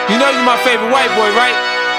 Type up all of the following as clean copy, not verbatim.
You know you my favorite white boy, right?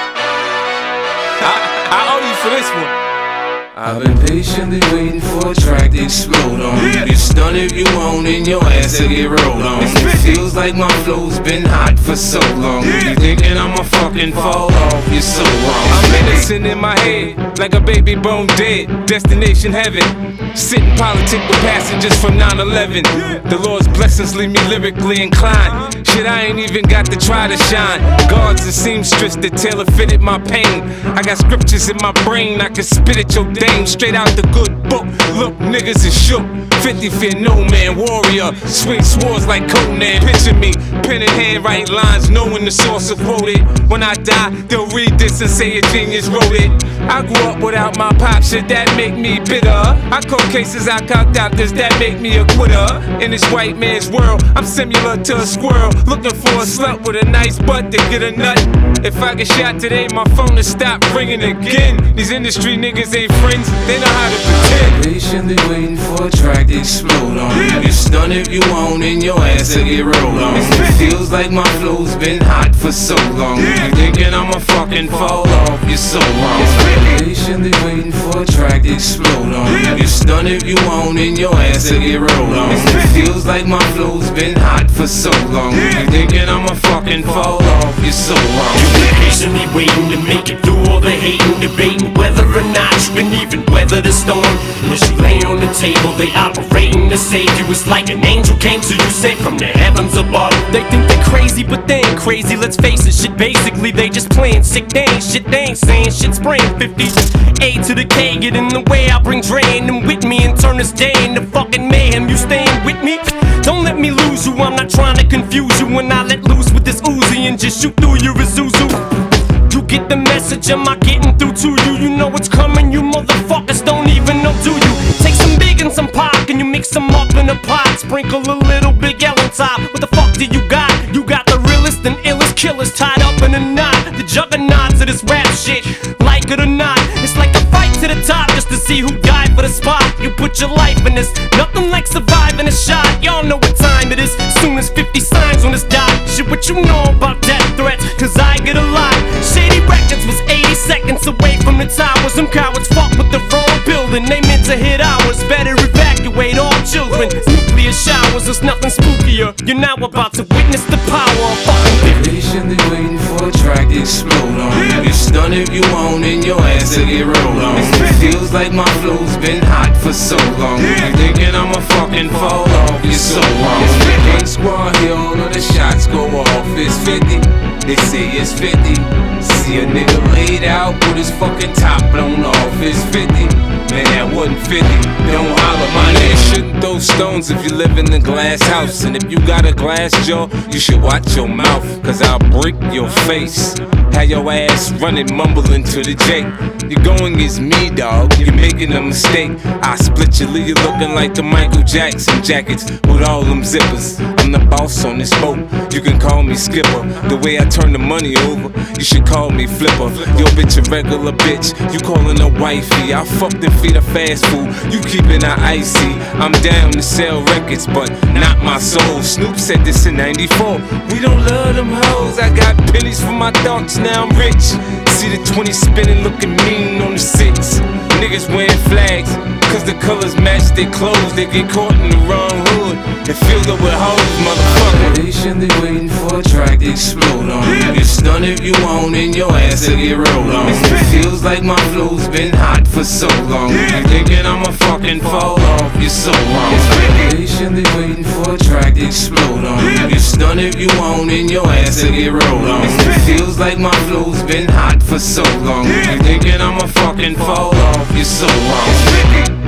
I owe you for this one. I've been patiently waiting for a track to explode on. You can stun if you want and your ass will get rolled on. It feels like my flow's been hot for so long. You thinking I'ma fucking fall off, you're so wrong. I'm innocent in my head, like a baby bone dead. Destination heaven, sitting politic with passengers from 9/11. The Lord's blessings leave me lyrically inclined. Shit, I ain't even got to try to shine. Guards and seamstress that tailor fitted my pain. I got scriptures in my brain, I can spit at your dame straight out the good book. Look, niggas is shook. 50 fear no man, warrior. Swing swords like Conan. Picture me, pen in hand, write lines, knowing the source of quoted. When I die, they'll read this and say a genius wrote it. I grew up without my pop, shit that make me bitter. I call cases, I call doctors, that make me a quitter. In this white man's world, I'm similar to a squirrel, looking for a slut with a nice butt to get a nut. If I get shot today, my phone will stop ringing again. These industry niggas ain't friends, they know how to pretend. Patiently waiting for a track to explode on. You can stun if you want and your ass will get rolled on. It feels like my flow's been hot for so long. You thinking I'ma fucking fall off, you're so wrong. Patiently waiting for a track to explode on. You can stun if you want and your ass will get rolled on. It feels like my flow's been hot for so long. You thinking I'ma fucking fall off, you're so wrong. You've been patiently waiting to make it through all the hating, debating whether or not you can even weather the storm. As you lay on the table, they operating to save you. It's like an angel came to you, sent from the heavens above. They think they're crazy, but they ain't crazy. Let's face it, shit basically they just playing sick. They ain't shit, they ain't saying shit. Spraying 50 A to the K, get in the way. I bring Dre in them with me and turn this day into fucking mayhem. You staying with me? Don't let me lose you. I'm not trying to confuse you. When I let loose with this Uzi and just shoot through your Isuzu. You get the message, am I getting through to you? You know what's coming, you motherfuckers don't even know, do you? Take some big and some pop, and you mix them up in a pot. Sprinkle a little Big L on top. What the fuck do you got? You got the realest and illest killers tied up in a knot. The juggernauts of this rap shit, like it or not. It's like a fight to the top just to see who died for the spot. You put your life in this, nothing like surviving a shot. Y'all know what time it is, soon as 50 signs on this dot. Shit, what you know about death threats, cause I get a lot. Shady Records was 80 seconds away from the towers. Some cowards fuck with the wrong building, they meant to hit ours. Better evacuate all children. Nuclear showers, there's nothing spookier. You're now about to witness the power of fucking 50. Patiently waiting for a track to explode on. You can stun if you want and your ass will get rolled on. It feels like my flow's been hot for so long. You thinking I'ma fucking fall off, you're so wrong. Gang squad here, all of the shots go off. It's 50, they say it's 50. See a nigga laid out with his fucking top blown off. It's 50, man that wasn't 50. Don't holler, my nigga. Shouldn't throw stones if you live in a glass house. And if you got a glass jaw, you should watch your mouth, cause I'll break your face. Have your ass running, mumbling to the J. You're going against me, dog, you're making a mistake. I split you, leave you looking like the Michael Jackson jackets with all them zippers. I'm the boss on this boat, you can call me skipper. The way I turn the money over, you should call me flipper. Yo bitch a regular bitch, you calling her wifey. I fucked and feed her fast food, you keeping her icy. I'm down to sell records, but not my soul. Snoop said this in 94, we don't love them hoes. I got pennies for my thoughts, now I'm rich. See the 20 spinning, looking mean on the 6. Niggas wearing flags, cause the colors match their clothes. They get caught in the wrong hood and filled up with hoes, motherfucker. Patiently waiting for a track to explode on. You can stun if you want and your ass will get rolled on. It feels like my flow's been hot for so long. You thinking I'ma fucking fall off, you're so wrong. Patiently waiting for a track to explode on. You can stun if you want and your ass will get rolled on. It feels like my flow's been hot for so long. You thinking I'ma fucking fall off, you're so wrong.